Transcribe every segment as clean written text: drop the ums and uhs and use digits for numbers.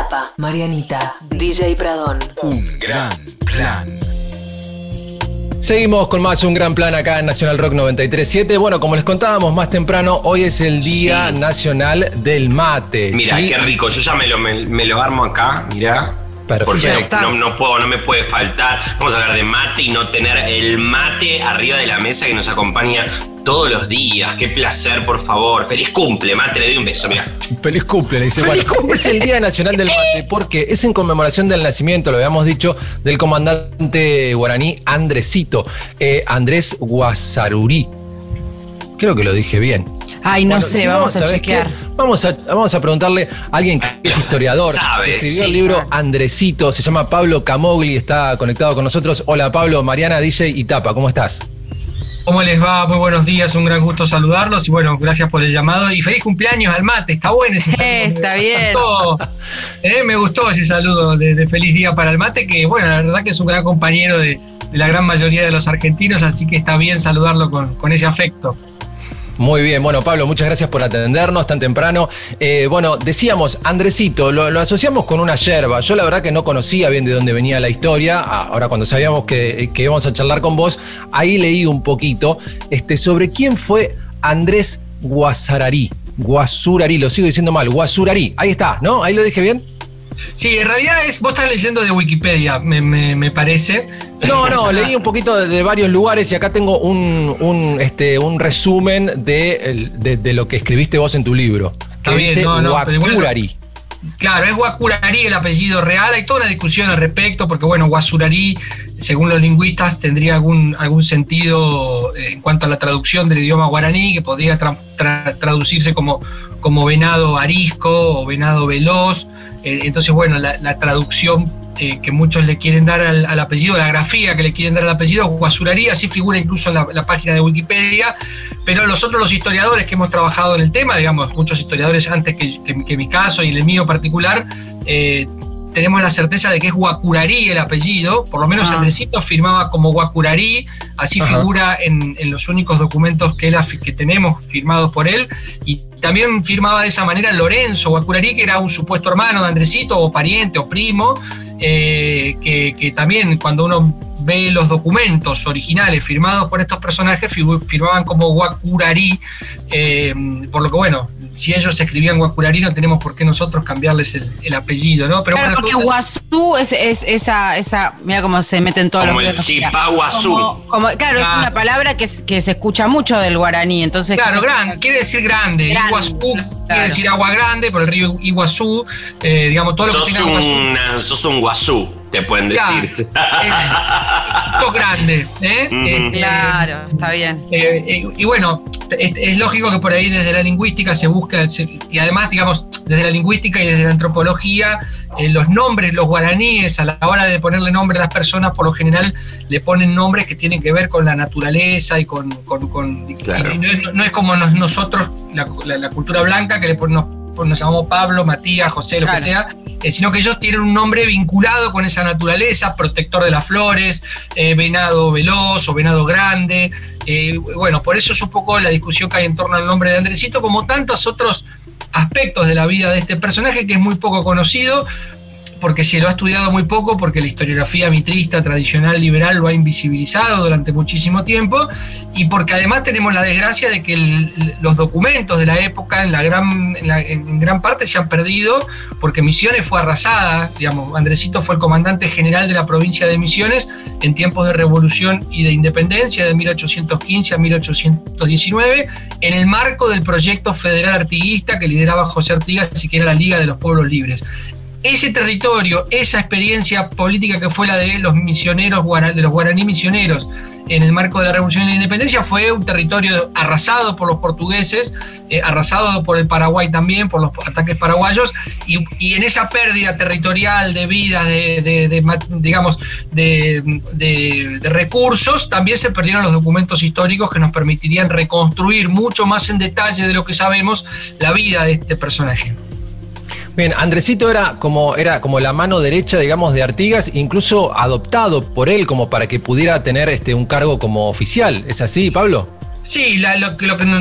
Tapa, Marianita, DJ Pradón. Un gran plan. Seguimos con más Un Gran Plan acá en Nacional Rock 93.7. Bueno, como les contábamos más temprano, hoy es el Día Nacional del Mate. Mirá, ¿sí? qué rico. Yo ya me lo armo acá, mirá. Porque no me puede faltar. Vamos a hablar de mate y no tener el mate arriba de la mesa que nos acompaña todos los días. Qué placer, por favor. Feliz cumple, mate. Le doy un beso, mirá. Feliz cumple, le dice. Bueno, es el Día Nacional del Mate porque es en conmemoración del nacimiento, lo habíamos dicho, del comandante guaraní Andresito, Andrés Guasarurí. Creo que lo dije bien. Ay, no sé, vamos a chequear. Vamos a preguntarle a alguien que es historiador. Escribió el libro Andresito, se llama Pablo Camogli, está conectado con nosotros. Hola Pablo, Mariana, DJ y Tapa, ¿cómo estás? ¿Cómo les va? Muy buenos días, un gran gusto saludarlos y bueno, gracias por el llamado y feliz cumpleaños al mate, está bueno ese saludo. Está bien. Me gustó ese saludo de feliz día para el mate, que bueno, la verdad que es un gran compañero de la gran mayoría de los argentinos, así que está bien saludarlo con ese afecto. Muy bien, bueno Pablo, muchas gracias por atendernos tan temprano. Bueno, decíamos, Andresito, lo asociamos con una yerba. Yo la verdad que no conocía bien de dónde venía la historia. Ahora cuando sabíamos que íbamos a charlar con vos, ahí leí un poquito sobre quién fue Andrés Guasarurí, lo sigo diciendo mal, Guasarurí, ahí está, ¿no? ¿Ahí lo dije bien? Sí, en realidad vos estás leyendo de Wikipedia, me parece. No, leí un poquito de varios lugares y acá tengo un resumen de lo que escribiste vos en tu libro. Que dice Guasarurí. Claro, es Guasarurí el apellido real. Hay toda una discusión al respecto, porque bueno, Guasarurí, según los lingüistas, tendría algún sentido en cuanto a la traducción del idioma guaraní, que podría traducirse como venado arisco o venado veloz. Entonces, bueno, la traducción que muchos le quieren dar al apellido, la grafía que le quieren dar al apellido, Guasarurí, así figura incluso en la página de Wikipedia, pero los historiadores que hemos trabajado en el tema, digamos, muchos historiadores antes que mi caso y el mío particular, tenemos la certeza de que es Guasarurí el apellido, por lo menos Andresito firmaba como Guasarurí, así figura en los únicos documentos que tenemos firmados por él, y también firmaba de esa manera Lorenzo Guasarurí, que era un supuesto hermano de Andresito, o pariente, o primo, que también cuando uno ve los documentos originales firmados por estos personajes, firmaban como Guasarurí, por lo que bueno, si ellos escribían Guasarurí, no tenemos por qué nosotros cambiarles el apellido, ¿no? Pero claro, porque Guazú es esa, mira cómo se meten todos como los... Como el Chipaguazú. Claro, es una palabra que se escucha mucho del guaraní, entonces... Claro, quiere decir grande. Iguazú quiere decir agua grande, por el río Iguazú, digamos, todo lo que tenga sos un guazú, te pueden decir. Sos grande, claro, está bien. Y bueno, es lógico que por ahí desde la lingüística se busca, y además, digamos, desde la lingüística y desde la antropología, los nombres, los guaraníes, a la hora de ponerle nombre a las personas, por lo general le ponen nombres que tienen que ver con la naturaleza y con claro. Y no es como nosotros, la cultura blanca, que nos llamamos Pablo, Matías, José, lo que sea, sino que ellos tienen un nombre vinculado con esa naturaleza, protector de las flores, venado veloz o venado grande. Bueno, por eso es un poco la discusión que hay en torno al nombre de Andresito, como tantos otros aspectos de la vida de este personaje que es muy poco conocido, porque se lo ha estudiado muy poco, porque la historiografía mitrista, tradicional, liberal lo ha invisibilizado durante muchísimo tiempo, y porque además tenemos la desgracia de que los documentos de la época en gran parte se han perdido, porque Misiones fue arrasada, digamos, Andresito fue el comandante general de la provincia de Misiones en tiempos de revolución y de independencia de 1815 a 1819, en el marco del proyecto federal artiguista que lideraba José Artigas y que era la Liga de los Pueblos Libres. Ese territorio, esa experiencia política que fue la de los misioneros, de los guaraní misioneros en el marco de la Revolución y la Independencia, fue un territorio arrasado por los portugueses, arrasado por el Paraguay también, por los ataques paraguayos, y en esa pérdida territorial de vidas, de recursos, también se perdieron los documentos históricos que nos permitirían reconstruir mucho más en detalle de lo que sabemos la vida de este personaje. Bien, Andresito era como la mano derecha, digamos, de Artigas, incluso adoptado por él como para que pudiera tener un cargo como oficial. ¿Es así, Pablo? Sí,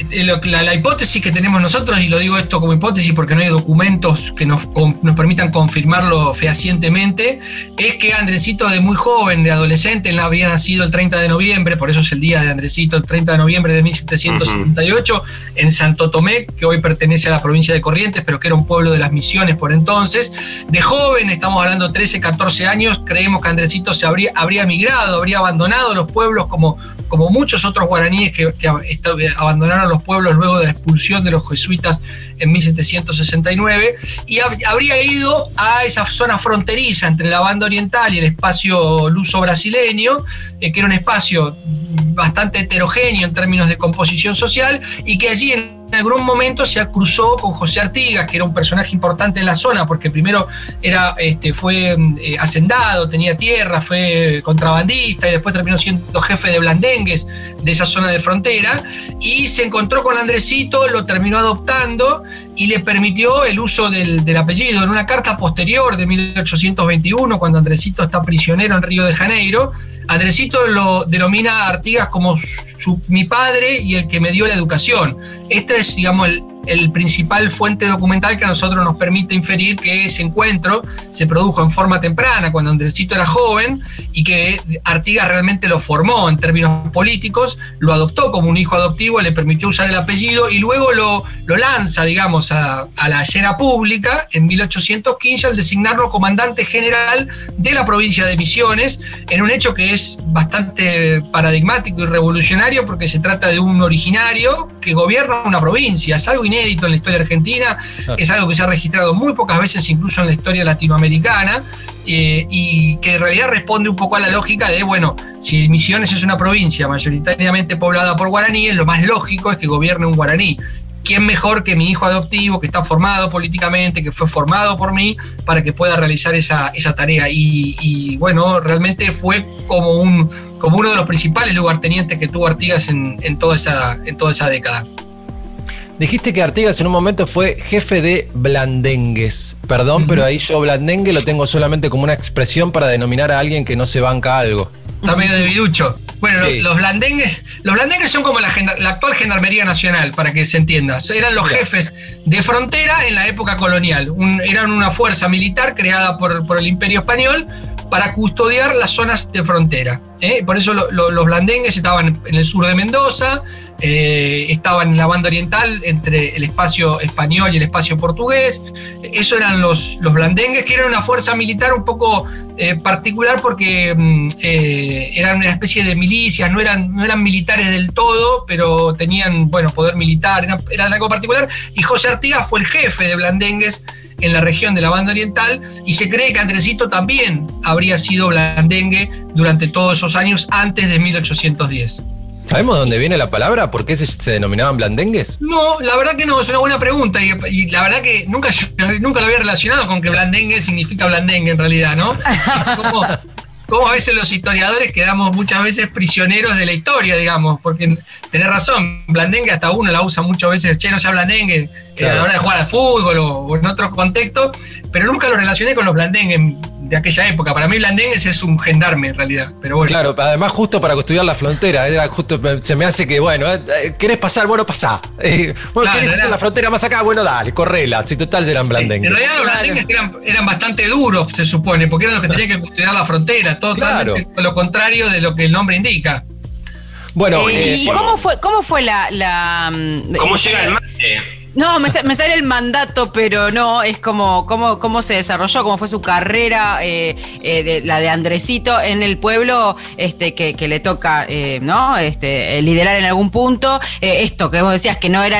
la hipótesis que tenemos nosotros, y lo digo esto como hipótesis porque no hay documentos que nos permitan confirmarlo fehacientemente, es que Andresito de muy joven, de adolescente, él habría nacido el 30 de noviembre, por eso es el día de Andresito, el 30 de noviembre de 1778, en Santo Tomé, que hoy pertenece a la provincia de Corrientes, pero que era un pueblo de las Misiones por entonces. De joven, estamos hablando 13, 14 años, creemos que Andresito habría migrado, habría abandonado los pueblos como muchos otros guaraníes que abandonaron los pueblos luego de la expulsión de los jesuitas en 1769, y habría ido a esa zona fronteriza entre la banda oriental y el espacio luso-brasileño, que era un espacio bastante heterogéneo en términos de composición social, y que allí en algún momento se cruzó con José Artigas, que era un personaje importante en la zona, porque primero fue hacendado, tenía tierra, fue contrabandista, y después terminó siendo jefe de blandengues de esa zona de frontera, y se encontró con Andresito, lo terminó adoptando y le permitió el uso del apellido. En una carta posterior de 1821, cuando Andresito está prisionero en Río de Janeiro, Andresito lo denomina a Artigas como mi padre y el que me dio la educación. Este es, digamos, el principal fuente documental que a nosotros nos permite inferir que ese encuentro se produjo en forma temprana, cuando Andresito era joven, y que Artigas realmente lo formó en términos políticos, lo adoptó como un hijo adoptivo, le permitió usar el apellido y luego lo lanza, digamos, a la escena pública en 1815 al designarlo comandante general de la provincia de Misiones, en un hecho que es bastante paradigmático y revolucionario, porque se trata de un originario que gobierna una provincia. Es algo inédito en la historia argentina, es algo que se ha registrado muy pocas veces incluso en la historia latinoamericana, y que en realidad responde un poco a la lógica de, bueno, si Misiones es una provincia mayoritariamente poblada por guaraníes, lo más lógico es que gobierne un guaraní. ¿Quién mejor que mi hijo adoptivo, que está formado políticamente, que fue formado por mí, para que pueda realizar esa tarea? Y bueno, realmente fue como uno de los principales lugartenientes que tuvo Artigas en toda esa década. Dijiste que Artigas en un momento fue jefe de blandengues. Perdón, pero ahí yo blandengue lo tengo solamente como una expresión para denominar a alguien que no se banca algo. Está medio debilucho. Bueno, sí. Los blandengues son como la actual Gendarmería Nacional, para que se entienda. Eran los jefes de frontera en la época colonial. Eran una fuerza militar creada por el Imperio Español para custodiar las zonas de frontera. Por eso los blandengues estaban en el sur de Mendoza, estaban en la banda oriental entre el espacio español y el espacio portugués. Eso eran los blandengues, que eran una fuerza militar un poco particular, porque eran una especie de milicias, no eran militares del todo, pero tenían poder militar, era algo particular. Y José Artigas fue el jefe de blandengues en la región de la banda oriental, y se cree que Andresito también habría sido blandengue durante todos esos años antes de 1810. ¿Sabemos dónde viene la palabra? ¿Por qué se denominaban blandengues? No, la verdad que no, es una buena pregunta, y la verdad que nunca lo había relacionado con que blandengue significa blandengue en realidad, ¿no? Como a veces los historiadores quedamos muchas veces prisioneros de la historia, digamos, porque tenés razón, blandengue hasta uno la usa muchas veces, no sea blandengue, claro, a la hora de jugar al fútbol o en otro contexto, pero nunca lo relacioné con los blandengues de aquella época. Para mí blandengues es un gendarme en realidad, pero bueno. Claro, además justo para custodiar la frontera, se me hace que, ¿querés pasar? Bueno, pasá. Claro, ¿querés hacer la frontera más acá? Bueno, dale, correla, si total eran blandengues. En realidad los blandengues eran bastante duros, se supone, porque eran los que tenían que custodiar la frontera, totalmente lo contrario de lo que el nombre indica. Bueno, ¿y cómo fue la ¿Cómo llega el mate? No, me sale el mandato, pero no, es cómo se desarrolló, cómo fue su carrera, la de Andresito en el pueblo, que le toca, ¿no? Liderar en algún punto. Esto que vos decías que no era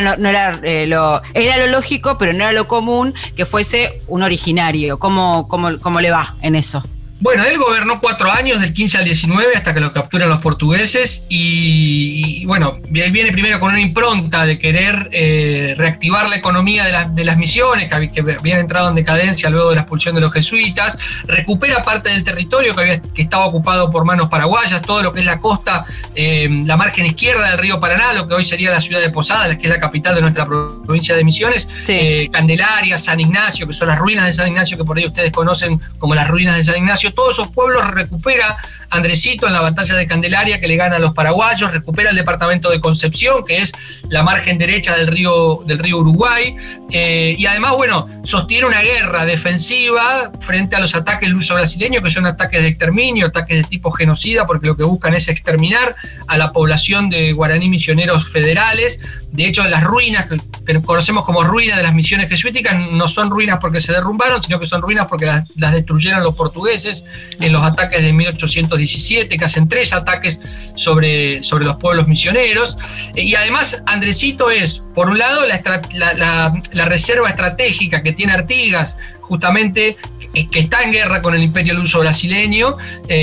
lo lógico, pero no era lo común que fuese un originario. ¿Cómo le va en eso? Bueno, él gobernó 4 años, del 15 al 19, hasta que lo capturan los portugueses, y bueno, él viene primero con una impronta de querer reactivar la economía de las misiones, que habían entrado en decadencia luego de la expulsión de los jesuitas, recupera parte del territorio que estaba ocupado por manos paraguayas, todo lo que es la costa, la margen izquierda del río Paraná, lo que hoy sería la ciudad de Posadas, que es la capital de nuestra provincia de Misiones, sí. Candelaria, San Ignacio, que son las ruinas de San Ignacio, que por ahí ustedes conocen como las ruinas de San Ignacio. Todos esos pueblos recupera Andresito en la batalla de Candelaria, que le gana a los paraguayos, recupera el departamento de Concepción, que es la margen derecha del río Uruguay, y además, bueno, sostiene una guerra defensiva frente a los ataques luso-brasileños, que son ataques de exterminio, ataques de tipo genocida, porque lo que buscan es exterminar a la población de guaraní misioneros federales. De hecho, las ruinas que conocemos como ruinas de las misiones jesuíticas no son ruinas porque se derrumbaron, sino que son ruinas porque las destruyeron los portugueses en los ataques de 1817, que hacen 3 ataques sobre los pueblos misioneros. Y además, Andresito es, por un lado, la reserva estratégica que tiene Artigas, justamente, que está en guerra con el imperio luso-brasileño,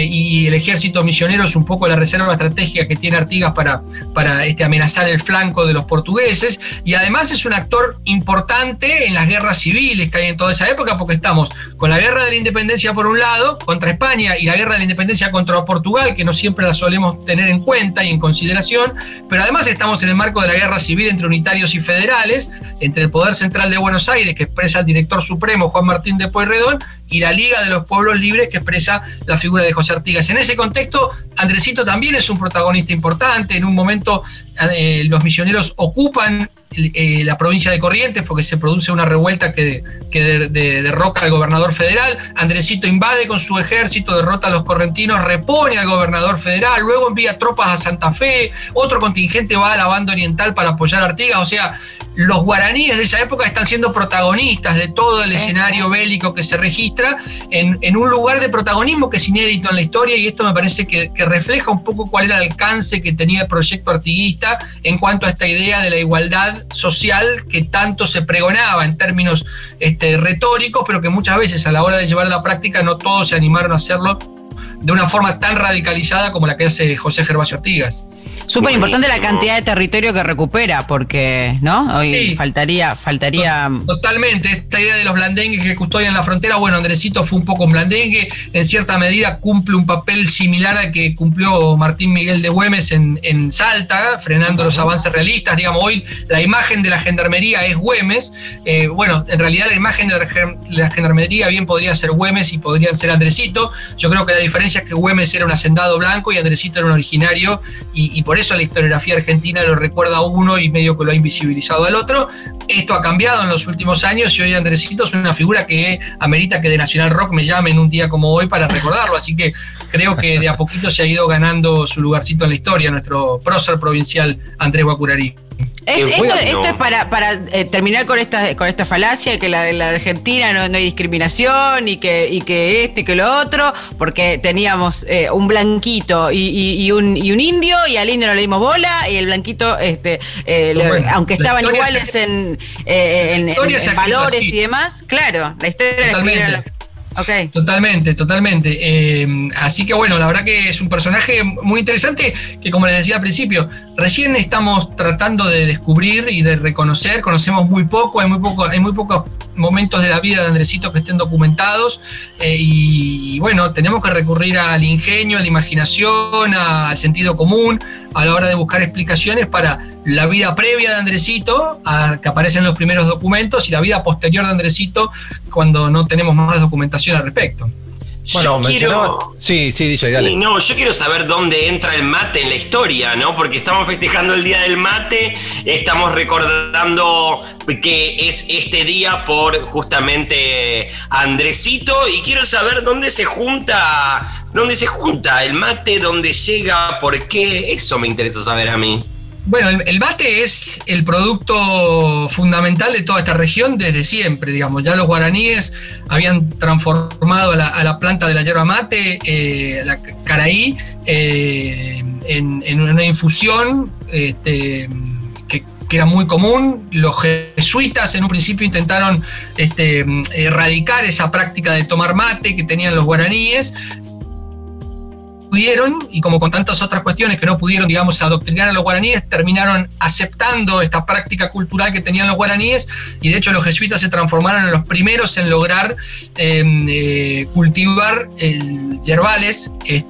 y el ejército misionero es un poco la reserva estratégica que tiene Artigas para amenazar el flanco de los portugueses, y además es un actor importante en las guerras civiles que hay en toda esa época, porque estamos con la guerra de la independencia por un lado, contra España, y la guerra de la independencia contra Portugal, que no siempre la solemos tener en cuenta y en consideración, pero además estamos en el marco de la guerra civil entre unitarios y federales, entre el Poder Central de Buenos Aires, que expresa el director supremo Juan Martín de Pueyrredón, y la Liga de los Pueblos Libres, que expresa la figura de José Artigas. En ese contexto, Andresito también es un protagonista importante. En un momento, los misioneros ocupan la provincia de Corrientes porque se produce una revuelta que derroca al gobernador federal. Andresito invade con su ejército, derrota a los correntinos, repone al gobernador federal, luego envía tropas a Santa Fe, otro contingente va a la banda oriental para apoyar a Artigas. O sea, los guaraníes de esa época están siendo protagonistas de todo el escenario bélico que se registra en un lugar de protagonismo que es inédito en la historia, y esto me parece que refleja un poco cuál era el alcance que tenía el proyecto artiguista en cuanto a esta idea de la igualdad social que tanto se pregonaba en términos retóricos, pero que muchas veces a la hora de llevar a la práctica no todos se animaron a hacerlo de una forma tan radicalizada como la que hace José Gervasio Artigas. Súper importante la cantidad de territorio que recupera, porque, ¿no? Hoy sí, faltaría... Totalmente, esta idea de los blandengues que custodian la frontera, bueno, Andresito fue un poco un blandengue, en cierta medida cumple un papel similar al que cumplió Martín Miguel de Güemes en Salta, frenando los avances realistas. Digamos, hoy la imagen de la gendarmería es Güemes, bueno, en realidad la imagen de la gendarmería bien podría ser Güemes y podrían ser Andresito. Yo creo que la diferencia es que Güemes era un hacendado blanco y Andresito era un originario, y por eso la historiografía argentina lo recuerda a uno y medio que lo ha invisibilizado al otro. Esto ha cambiado en los últimos años y hoy Andresito es una figura que amerita que de Nacional Rock me llamen un día como hoy para recordarlo, así que creo que de a poquito se ha ido ganando su lugarcito en la historia nuestro prócer provincial Andrés Guacurarí. Esto es para terminar con esta falacia de que la Argentina no hay discriminación y que esto y que lo otro, porque teníamos un blanquito y un indio, y al indio no le dimos bola, y el blanquito, aunque estaban iguales en valores y demás, claro, la historia Okay. Totalmente. Así que bueno, la verdad que es un personaje muy interesante que, como les decía al principio, recién estamos tratando de descubrir y de reconocer. Conocemos muy poco, hay muy pocos momentos de la vida de Andresito que estén documentados, y bueno, tenemos que recurrir al ingenio, a la imaginación, al sentido común a la hora de buscar explicaciones para la vida previa de Andresito, que aparece en los primeros documentos, y la vida posterior de Andresito cuando no tenemos más documentación al respecto. Bueno, Sí, DJ, dale. No, yo quiero saber dónde entra el mate en la historia, ¿no? Porque estamos festejando el Día del Mate, estamos recordando que es este día por justamente Andresito, y quiero saber dónde se junta el mate, dónde llega, por qué, eso me interesa saber a mí. Bueno, el mate es el producto fundamental de toda esta región desde siempre, digamos. Ya los guaraníes habían transformado a la planta de la yerba mate, la caraí, en una infusión que era muy común. Los jesuitas en un principio intentaron erradicar esa práctica de tomar mate que tenían los guaraníes. Pudieron, y como con tantas otras cuestiones que no pudieron, digamos, adoctrinar a los guaraníes, terminaron aceptando esta práctica cultural que tenían los guaraníes, y de hecho los jesuitas se transformaron en los primeros en lograr cultivar yerbales,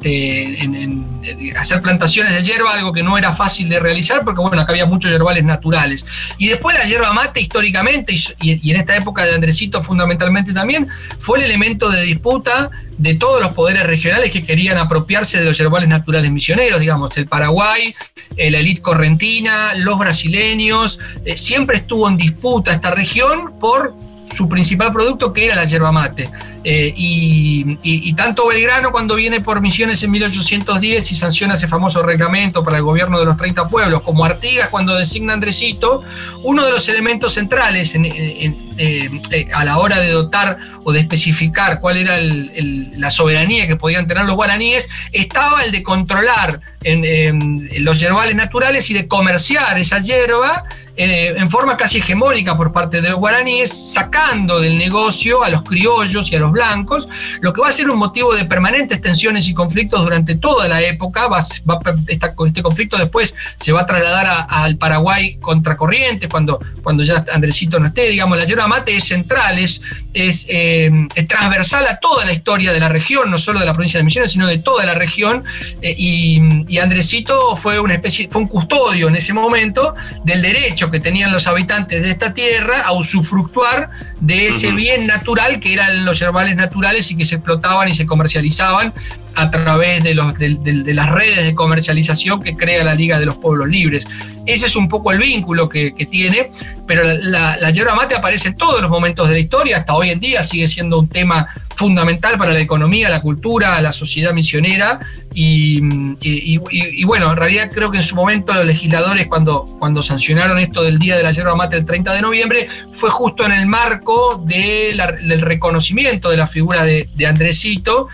hacer plantaciones de yerba, algo que no era fácil de realizar porque, bueno, acá había muchos yerbales naturales. Y después la yerba mate, históricamente, y en esta época de Andresito fundamentalmente también, fue el elemento de disputa de todos los poderes regionales que querían apropiarse base de los yerbales naturales misioneros, digamos, el Paraguay, la élite correntina, los brasileños, siempre estuvo en disputa esta región por su principal producto, que era la yerba mate. Y tanto Belgrano, cuando viene por Misiones en 1810 y sanciona ese famoso reglamento para el gobierno de los 30 pueblos, como Artigas cuando designa a Andresito, uno de los elementos centrales a la hora de dotar o de especificar cuál era la soberanía que podían tener los guaraníes, estaba el de controlar los yerbales naturales y de comerciar esa yerba en forma casi hegemónica por parte de los guaraníes, sacando del negocio a los criollos y a los blancos, lo que va a ser un motivo de permanentes tensiones y conflictos durante toda la época. Este conflicto después se va a trasladar al Paraguay contracorriente, cuando ya Andresito no esté. Digamos, la yerba mate es central, es transversal a toda la historia de la región, no solo de la provincia de Misiones, sino de toda la región, y Andresito fue un custodio en ese momento del derecho que tenían los habitantes de esta tierra a usufructuar de ese bien natural que eran los yerbales naturales y que se explotaban y se comercializaban a través de las redes de comercialización que crea la Liga de los Pueblos Libres. Ese es un poco el vínculo que tiene, pero la yerba mate aparece en todos los momentos de la historia, hasta hoy en día sigue siendo un tema fundamental para la economía, la cultura, la sociedad misionera, y bueno, en realidad creo que en su momento los legisladores cuando sancionaron esto del Día de la Yerba Mate el 30 de noviembre, fue justo en el marco del reconocimiento de la figura de Andresito,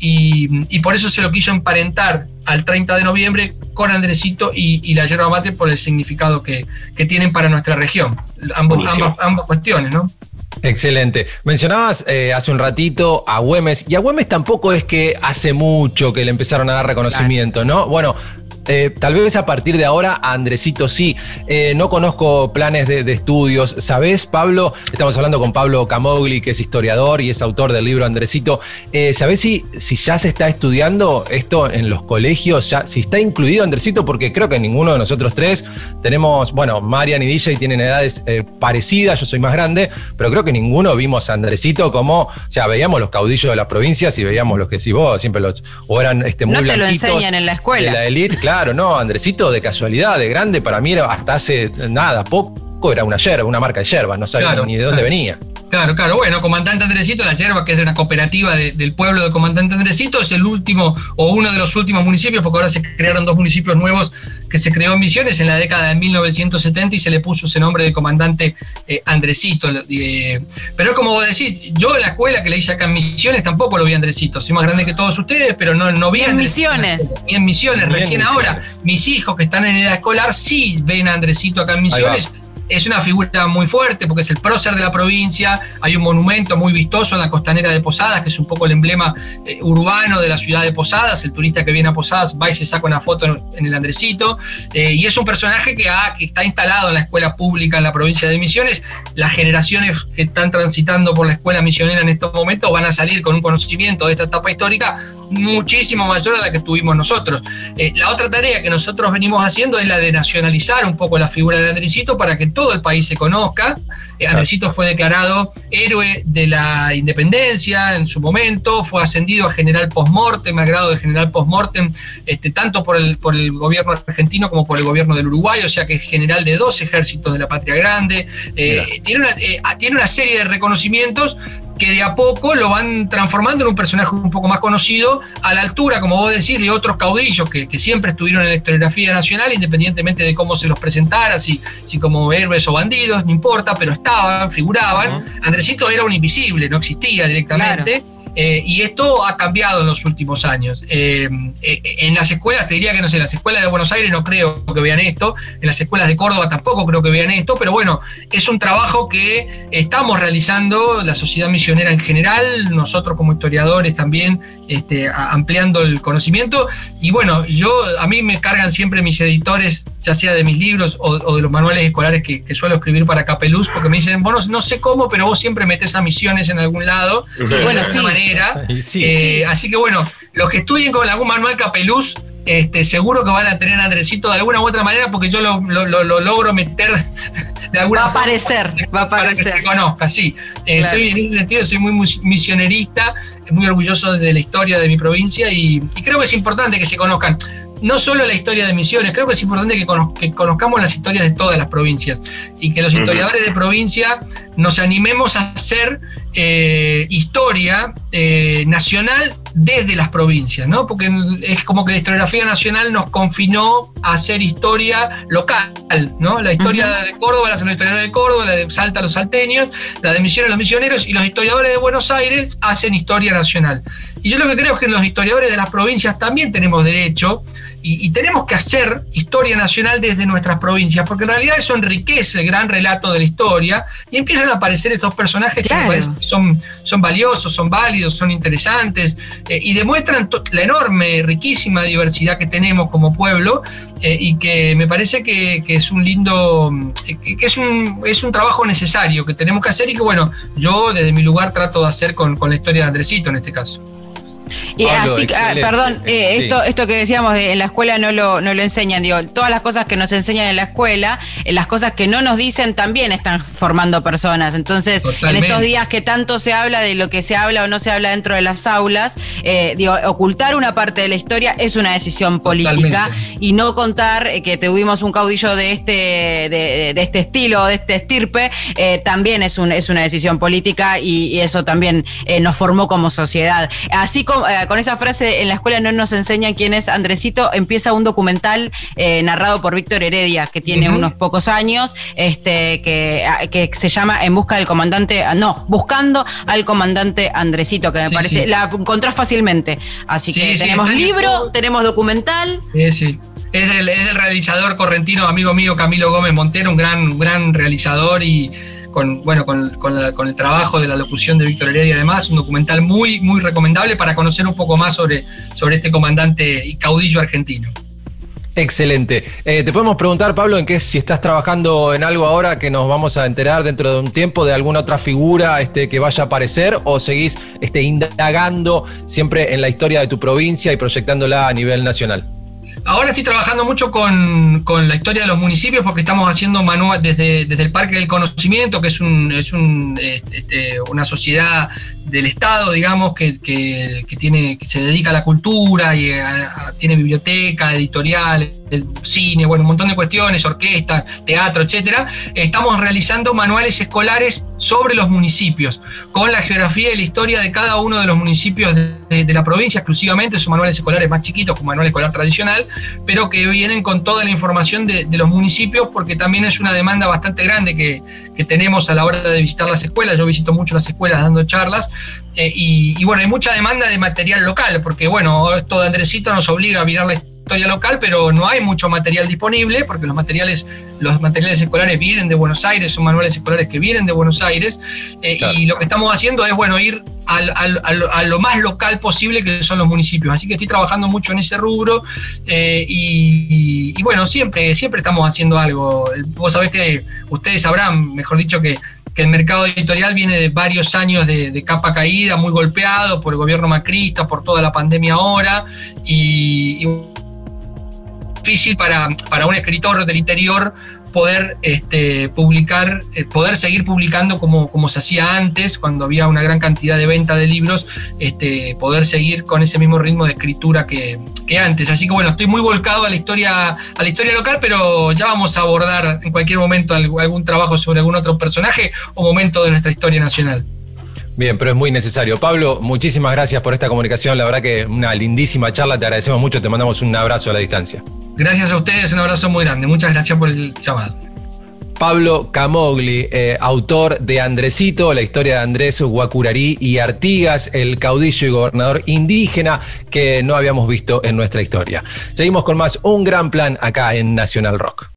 y por eso se lo quiso emparentar al 30 de noviembre con Andresito y la yerba mate por el significado que tienen para nuestra región. Ambas cuestiones, ¿no? Excelente. Mencionabas hace un ratito a Güemes, y a Güemes tampoco es que hace mucho que le empezaron a dar reconocimiento, ¿no? Bueno, tal vez a partir de ahora a Andresito sí. No conozco planes de estudios. ¿Sabés, Pablo? Estamos hablando con Pablo Camogli, que es historiador y es autor del libro Andresito. ¿Sabés si ya se está estudiando esto en los colegios? Ya, si está incluido Andresito, porque creo que ninguno de nosotros tres tenemos, bueno, Marian y DJ tienen edades parecidas, yo soy más grande, pero creo que ninguno vimos a Andresito como, o sea, veíamos los caudillos de las provincias y veíamos los que si vos siempre o eran muy blanquitos. No te lo enseñan en la escuela. De la élite, claro, no, Andresito de casualidad, de grande, para mí era hasta hace poco era una marca de yerba, no sabía ni de dónde venía. Claro. Bueno, Comandante Andresito, la yerba, que es de una cooperativa del pueblo de Comandante Andresito, es el último o uno de los últimos municipios, porque ahora se crearon 2 municipios nuevos que se creó en Misiones en la década de 1970 y se le puso ese nombre de Comandante Andresito. Pero como vos decís, yo en la escuela que le hice acá en Misiones tampoco lo vi a Andresito. Soy más grande que todos ustedes, pero no vi a Andresito. Ni en Misiones, recién ahora. Mis hijos que están en edad escolar sí ven a Andresito acá en Misiones. Es una figura muy fuerte porque es el prócer de la provincia. Hay un monumento muy vistoso en la costanera de Posadas, que es un poco el emblema urbano de la ciudad de Posadas. El turista que viene a Posadas va y se saca una foto en el Andresito. Y es un personaje que está instalado en la escuela pública en la provincia de Misiones. Las generaciones que están transitando por la escuela misionera en estos momentos van a salir con un conocimiento de esta etapa histórica muchísimo mayor a la que tuvimos nosotros. La otra tarea que nosotros venimos haciendo es la de nacionalizar un poco la figura de Andresito para que todo el país se conozca. Andresito fue declarado héroe de la independencia en su momento, fue ascendido a general post-mortem, a grado de general post-mortem, tanto por el gobierno argentino como por el gobierno del Uruguay, o sea que es general de 2 ejércitos de la Patria Grande. Tiene una serie de reconocimientos que de a poco lo van transformando en un personaje un poco más conocido, a la altura, como vos decís, de otros caudillos que siempre estuvieron en la historiografía nacional, independientemente de cómo se los presentara, si como héroes o bandidos, no importa, pero figuraban. Andresito era un invisible, no existía directamente. Claro. Y esto ha cambiado en los últimos años. En las escuelas, te diría que no sé, en las escuelas de Buenos Aires no creo que vean esto, en las escuelas de Córdoba tampoco creo que vean esto, pero bueno, es un trabajo que estamos realizando, la sociedad misionera en general, nosotros como historiadores también, ampliando el conocimiento. Y bueno, a mí me cargan siempre mis editores, ya sea de mis libros o de los manuales escolares que suelo escribir para Capeluz, porque me dicen, vos no sé cómo, pero vos siempre metés a Misiones en algún lado. Bueno, sí. Así que bueno, los que estudien con algún manual Capeluz seguro que van a tener a Andresito de alguna u otra manera, porque yo lo logro meter de alguna forma. Va a aparecer. Para que se conozca, sí. Claro. En ese sentido soy muy misionerista, muy orgulloso de la historia de mi provincia y creo que es importante que se conozcan. No solo la historia de Misiones, creo que es importante que conozcamos las historias de todas las provincias y que los historiadores de provincia nos animemos a hacer historia nacional desde las provincias, ¿no? Porque es como que la historiografía nacional nos confinó a hacer historia local, ¿no? La historia de Córdoba la hacen los historiadores de Córdoba, la de Salta los salteños, la de Misiones los misioneros, y los historiadores de Buenos Aires hacen historia nacional. Y yo lo que creo es que los historiadores de las provincias también tenemos derecho y tenemos que hacer historia nacional desde nuestras provincias, porque en realidad eso enriquece el gran relato de la historia y empiezan a aparecer estos personajes que me parecen que son valiosos, son válidos, son interesantes y demuestran la enorme, riquísima diversidad que tenemos como pueblo y que me parece que es un lindo, que es un trabajo necesario que tenemos que hacer y que bueno, yo desde mi lugar trato de hacer con la historia de Andresito en este caso. Y Pablo, así, perdón, esto que decíamos en la escuela no lo enseñan, digo, todas las cosas que nos enseñan en la escuela, las cosas que no nos dicen también están formando personas. Entonces, totalmente. En estos días que tanto se habla de lo que se habla o no se habla dentro de las aulas, digo, ocultar una parte de la historia es una decisión política. Totalmente. Y no contar que tuvimos un caudillo de este estilo, de este estirpe, también es una decisión política y eso también nos formó como sociedad. Así como con esa frase, en la escuela no nos enseñan quién es Andresito, empieza un documental narrado por Víctor Heredia, que tiene unos pocos años, que se llama Buscando al comandante Andresito, que me parece, la encontrás fácilmente. Así que tenemos libro, tenemos documental. Sí. Es del realizador correntino, amigo mío, Camilo Gómez Montero, un gran realizador y con el trabajo de la locución de Víctor Heredia, además, un documental muy, muy recomendable para conocer un poco más sobre este comandante y caudillo argentino. Excelente. Te podemos preguntar, Pablo, si estás trabajando en algo ahora que nos vamos a enterar dentro de un tiempo de alguna otra figura que vaya a aparecer, o seguís indagando siempre en la historia de tu provincia y proyectándola a nivel nacional. Ahora estoy trabajando mucho con la historia de los municipios porque estamos haciendo manual desde el Parque del Conocimiento, que es una sociedad del Estado, digamos, que se dedica a la cultura y tiene biblioteca, editorial, cine, un montón de cuestiones, orquestas, teatro, etcétera. Estamos realizando manuales escolares sobre los municipios, con la geografía y la historia de cada uno de los municipios de la provincia exclusivamente. Son manuales escolares más chiquitos que un manual escolar tradicional, pero que vienen con toda la información de los municipios, porque también es una demanda bastante grande que tenemos a la hora de visitar las escuelas. Yo visito mucho las escuelas dando charlas, y hay mucha demanda de material local, porque esto de Andresito nos obliga a mirar la historia local, pero no hay mucho material disponible, porque los materiales escolares vienen de Buenos Aires, son manuales escolares que vienen de Buenos Aires, claro. Y lo que estamos haciendo es ir a lo más local posible, que son los municipios. Así que estoy trabajando mucho en ese rubro, siempre estamos haciendo algo. Vos sabés que ustedes sabrán, mejor dicho, que el mercado editorial viene de varios años de capa caída, muy golpeado por el gobierno macrista, por toda la pandemia ahora, y difícil para un escritor del interior poder publicar, poder seguir publicando como se hacía antes, cuando había una gran cantidad de venta de libros, poder seguir con ese mismo ritmo de escritura que antes. Así que estoy muy volcado a la historia local, pero ya vamos a abordar en cualquier momento algún trabajo sobre algún otro personaje o momento de nuestra historia nacional. Bien, pero es muy necesario. Pablo, muchísimas gracias por esta comunicación. La verdad que una lindísima charla, te agradecemos mucho, te mandamos un abrazo a la distancia. Gracias a ustedes, un abrazo muy grande. Muchas gracias por el llamado. Pablo Camogli, autor de Andresito, la historia de Andrés Guacurarí y Artigas, el caudillo y gobernador indígena que no habíamos visto en nuestra historia. Seguimos con más Un Gran Plan acá en Nacional Rock.